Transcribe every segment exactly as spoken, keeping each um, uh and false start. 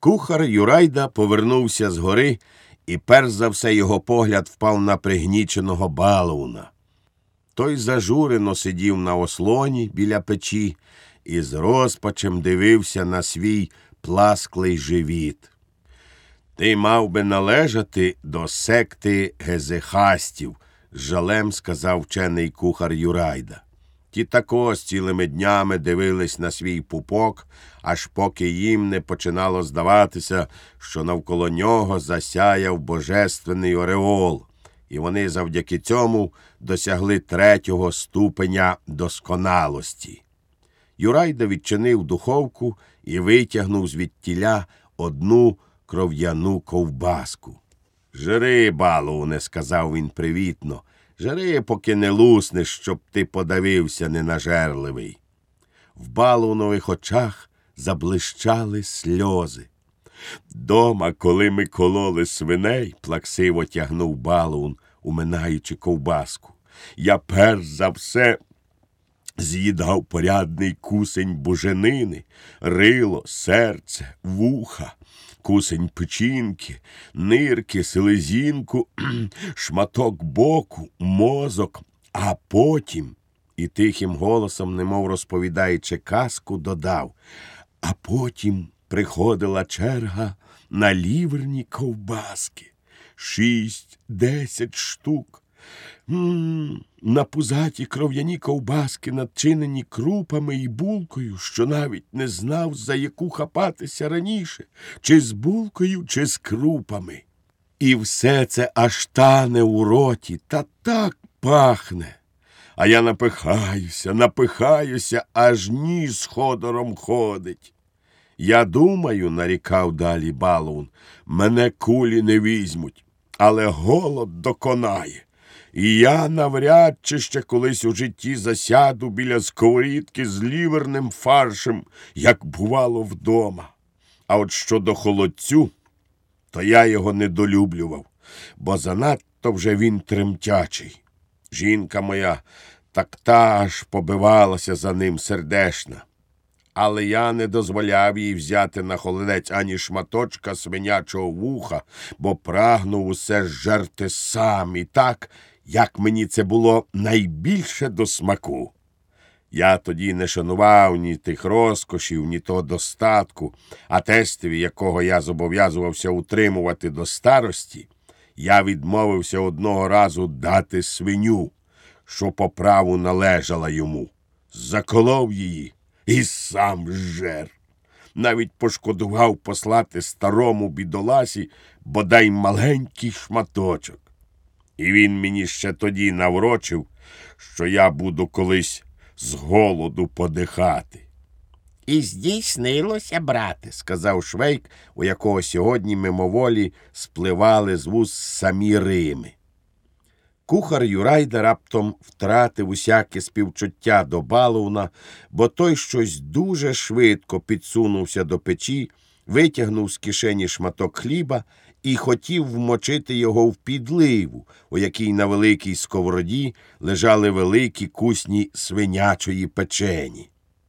Кухар Юрайда повернувся з гори, і перш за все його погляд впав на пригніченого Балуна. Той зажурено сидів на ослоні біля печі і з розпачем дивився на свій пласклий живіт. «Ти мав би належати до секти гезехастів», – з жалем сказав вчений кухар Юрайда. Ті також цілими днями дивились на свій пупок, аж поки їм не починало здаватися, що навколо нього засяяв божественний ореол, і вони завдяки цьому досягли третього ступеня досконалості. Юрайда відчинив духовку і витягнув звідтіля одну кров'яну ковбаску. «Жри, Балуне», – сказав він привітно, – «жри, поки не луснеш, щоб ти подавився, ненажерливий». В Балунових очах заблищали сльози. «Дома, коли ми кололи свиней», – плаксиво тягнув Балун, уминаючи ковбаску, «я перш за все з'їдав порядний кусень буженини, рило, серце, вуха, кусень печінки, нирки, селезінку, шматок боку, мозок, а потім», і тихим голосом, немов розповідаючи казку, додав, «а потім приходила черга на ліверні ковбаски. Шість, десять штук. М-м, на пузаті кров'яні ковбаски, начинені крупами і булкою, що навіть не знав, за яку хапатися раніше, чи з булкою, чи з крупами. І все це аж тане у роті, та так пахне. А я напихаюся, напихаюся, аж ніс ходором ходить. Я думаю, — нарікав далі Балун, — мене кулі не візьмуть, але голод доконає. І я навряд чи ще колись у житті засяду біля сковорідки з ліверним фаршем, як бувало вдома. А от щодо холодцю, то я його недолюблював, бо занадто вже він тремтячий. Жінка моя так та аж побивалася за ним сердешна. Але я не дозволяв їй взяти на холодець ані шматочка свинячого вуха, бо прагнув усе зжерти сам і так, як мені це було найбільше до смаку. Я тоді не шанував ні тих розкошів, ні того достатку, а тестові, якого я зобов'язувався утримувати до старості, я відмовився одного разу дати свиню, що по праву належала йому. Заколов її і сам жер. Навіть пошкодував послати старому бідоласі бодай маленький шматочок. І він мені ще тоді наврочив, що я буду колись з голоду подихати. «І здійснилося, брате», – сказав Швейк, у якого сьогодні мимоволі спливали з вуст самі Рими. Кухар Юрайда раптом втратив усяке співчуття до Балуна, бо той щось дуже швидко підсунувся до печі, витягнув з кишені шматок хліба і хотів вмочити його в підливу, у якій на великій сковороді лежали великі кусні свинячої печені.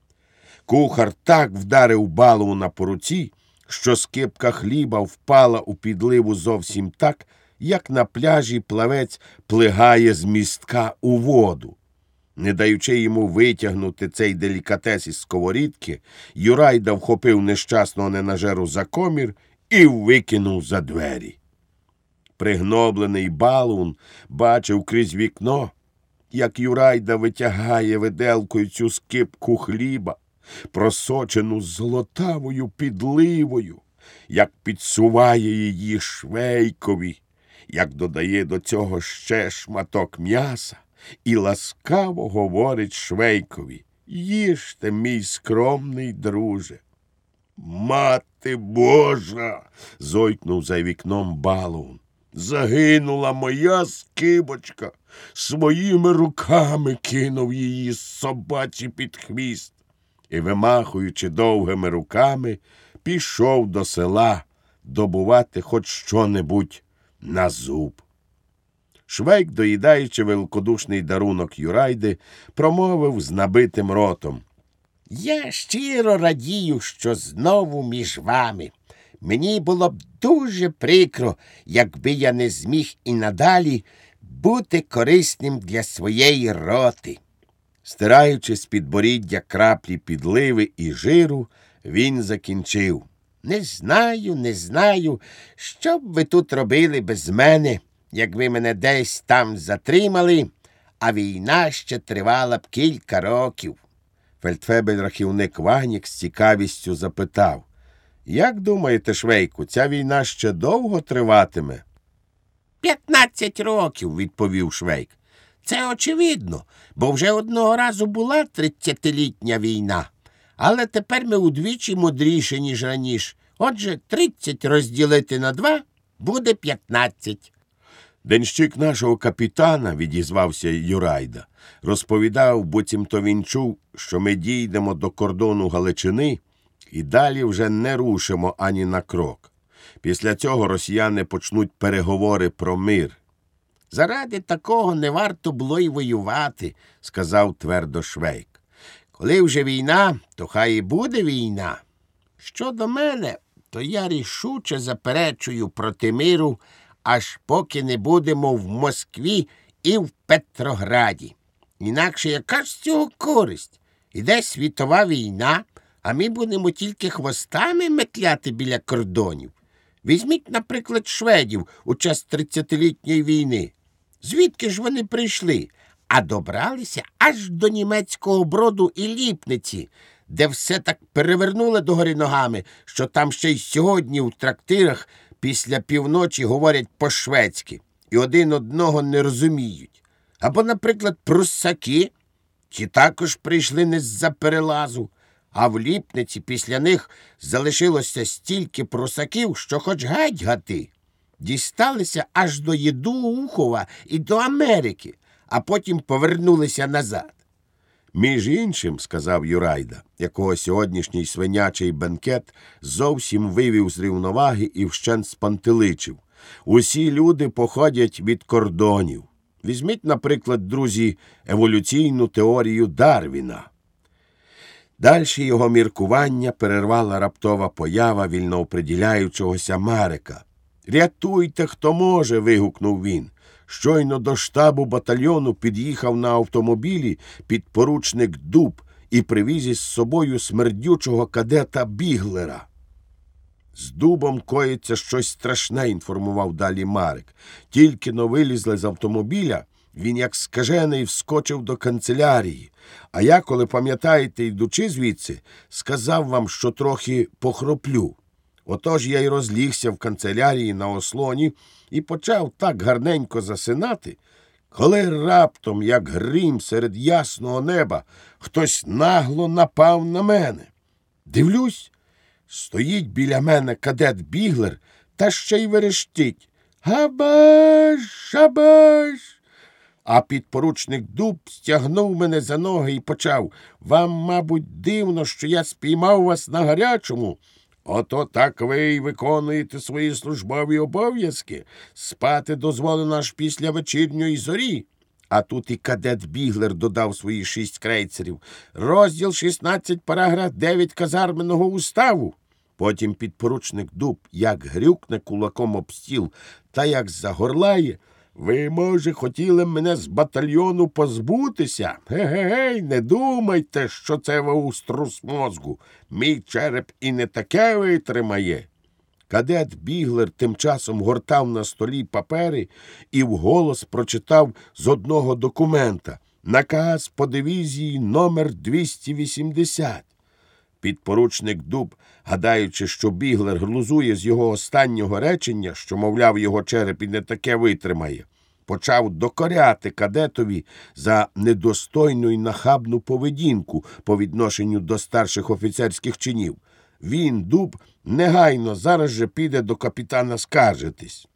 Кухар так вдарив Балуна по руці, що скипка хліба впала у підливу зовсім так, як на пляжі плавець плигає з містка у воду. Не даючи йому витягнути цей делікатес із сковорідки, Юрайда вхопив нещасного ненажеру за комір і викинув за двері. Пригноблений Балун бачив крізь вікно, як Юрайда витягає виделкою цю скипку хліба, просочену золотавою підливою, як підсуває її Швейкові, як додає до цього ще шматок м'яса і ласкаво говорить Швейкові: «Їжте, мій скромний друже». «Мати Божа!» – зойкнув за вікном Балун. «Загинула моя скибочка, своїми руками кинув її собаці під хвіст». І, вимахуючи довгими руками, пішов до села добувати хоч що-небудь на зуб. Швейк, доїдаючи великодушний дарунок Юрайди, промовив з набитим ротом: «Я щиро радію, що знову між вами. Мені було б дуже прикро, якби я не зміг і надалі бути корисним для своєї роти. Стираючи з підборіддя краплі підливи і жиру, він закінчив. Не знаю, не знаю, що б ви тут робили без мене, якби мене десь там затримали, а війна ще тривала б кілька років. Фельдфебель-рахівник Ванік з цікавістю запитав. Як думаєте, Швейку, ця війна ще довго триватиме? П'ятнадцять років, відповів Швейк. Це очевидно, бо вже одного разу була тридцятилітня війна. Але тепер ми удвічі мудріші, ніж раніше. Отже, тридцять розділити на два буде п'ятнадцять. Денщик нашого капітана, відізвався Юрайда, розповідав, буцімто він чув, що ми дійдемо до кордону Галичини і далі вже не рушимо ані на крок. Після цього росіяни почнуть переговори про мир. Заради такого не варто було й воювати, сказав твердо Швейк. Коли вже війна, то хай і буде війна. Щодо мене, то я рішуче заперечую проти миру, аж поки не будемо в Москві і в Петрограді. Інакше яка ж з цього користь? Іде світова війна, а ми будемо тільки хвостами метляти біля кордонів. Візьміть, наприклад, шведів у час тридцятилітньої війни. Звідки ж вони прийшли? А добралися аж до німецького Броду і Ліпниці, де все так перевернули догори ногами, що там ще й сьогодні у трактирах після півночі говорять по-шведськи і один одного не розуміють. Або, наприклад, прусаки, ті також прийшли не з-за перелазу, а в Ліпниці після них залишилося стільки прусаків, що хоч геть гати. Дісталися аж до Єдоухова і до Америки, а потім повернулися назад. Між іншим, сказав Юрайда, якого сьогоднішній свинячий бенкет зовсім вивів з рівноваги і вщент спантеличив. Усі люди походять від кордонів. Візьміть, наприклад, друзі, еволюційну теорію Дарвіна. Дальші його міркування перервала раптова поява вільнооприділяючогося Марика. «Рятуйте, хто може!» – вигукнув він. Щойно до штабу батальйону під'їхав на автомобілі підпоручник Дуб і привіз із собою смердючого кадета Біглера. «З Дубом коїться щось страшне», – інформував далі Марик. «Тільки-но вилізли з автомобіля, він як скажений вскочив до канцелярії. А я, коли пам'ятаєте, йдучи звідси, сказав вам, що трохи похроплю. Отож я й розлігся в канцелярії на ослоні і почав так гарненько засинати, коли раптом, як грім серед ясного неба, хтось нагло напав на мене. Дивлюсь, стоїть біля мене кадет Біглер та ще й верещить: «Габаш! Габаш!» А підпоручник Дуб стягнув мене за ноги і почав: «Вам, мабуть, дивно, що я спіймав вас на гарячому. Ото так ви й виконуєте свої службові обов'язки. Спати дозволено аж після вечірньої зорі». А тут і кадет Біглер додав свої шість крейцерів. «Розділ шістнадцять, параграф дев'ять казарменного уставу». Потім підпоручник Дуб як грюкне кулаком об стіл та як загорлає: «Ви, може, хотіли мене з батальйону позбутися? Ге-ге-гей, не думайте, що це ви у струс мозку. Мій череп і не таке витримає». Кадет Біглер тим часом гортав на столі папери і вголос прочитав з одного документа: «Наказ по дивізії номер двісті вісімдесят». Підпоручник Дуб, гадаючи, що Біглер глузує з його останнього речення, що, мовляв, його череп і не таке витримає, почав докоряти кадетові за недостойну й нахабну поведінку по відношенню до старших офіцерських чинів. Він, Дуб, негайно зараз же піде до капітана скаржитись.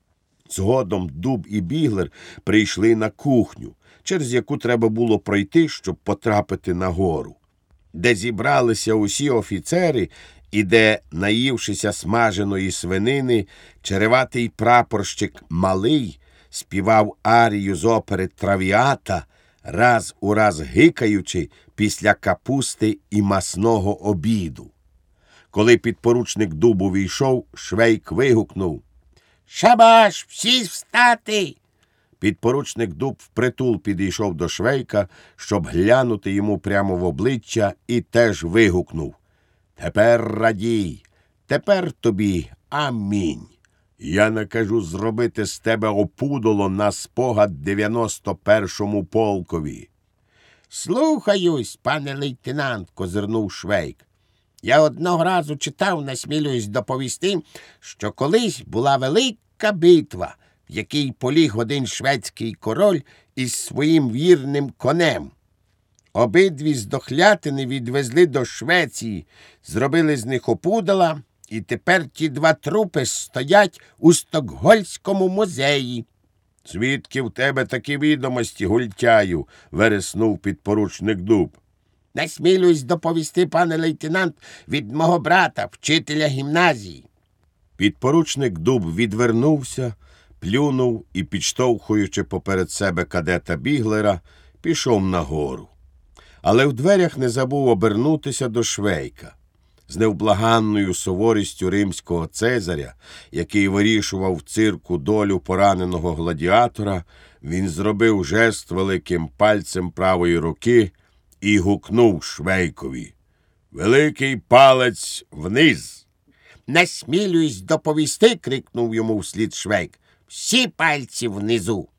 Згодом Дуб і Біглер прийшли на кухню, через яку треба було пройти, щоб потрапити на гору, де зібралися усі офіцери і де, наївшися смаженої свинини, череватий прапорщик Малий співав арію з опери «Травіата», раз у раз гикаючи після капусти і масного обіду. Коли підпоручник Дуб увійшов, Швейк вигукнув: «Шабаш, всі встати!» Підпоручник Дуб впритул підійшов до Швейка, щоб глянути йому прямо в обличчя, і теж вигукнув: «Тепер радій, тепер тобі амінь. Я накажу зробити з тебе опудоло на спогад дев'яносто першому полкові». «Слухаюсь, пане лейтенант», – козирнув Швейк. «Я одного разу читав, насмілююсь доповісти, що колись була велика битва, в якій поліг один шведський король із своїм вірним конем. Обидві здохлятини відвезли до Швеції, зробили з них опудала, і тепер ті два трупи стоять у Стокгольмському музеї». «Звідки в тебе такі відомості, гультяю?» – вереснув підпоручник Дуб. «Насмілююсь доповісти, пане лейтенант, від мого брата, вчителя гімназії». Підпоручник Дуб відвернувся, плюнув і, підштовхуючи поперед себе кадета Біглера, пішов нагору. Але в дверях не забув обернутися до Швейка. З невблаганною суворістю римського цезаря, який вирішував в цирку долю пораненого гладіатора, він зробив жест великим пальцем правої руки і гукнув Швейкові: «Великий палець вниз!» «Насмілююсь доповісти», – крикнув йому вслід Швейк. «Всі пальці внизу».